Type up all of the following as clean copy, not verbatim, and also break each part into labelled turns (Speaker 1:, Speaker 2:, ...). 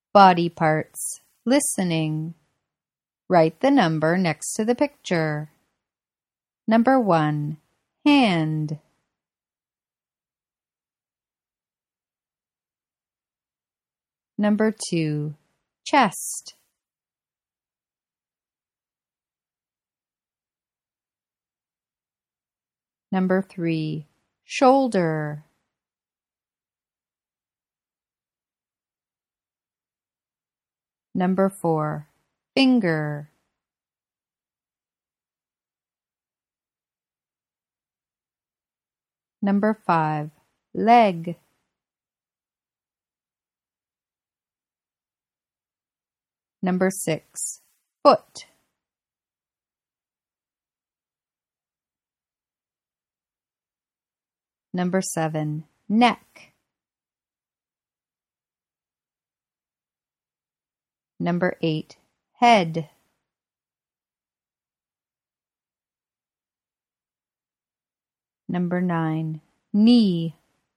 Speaker 1: Body parts. Listening. Write the number next to the picture. Number 1. Hand. Number 2. Chest. Number 3. Shoulder. Number 4. Finger. Number 5. Leg. Number 6. Foot. Number 7. Neck. Number 8. Head. Number 9. Knee.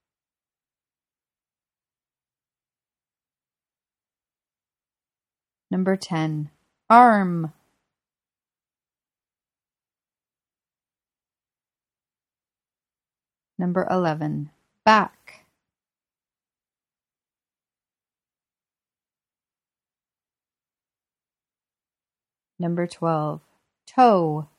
Speaker 1: Number 10. Arm. Number 11. Back. Number 12. Toe.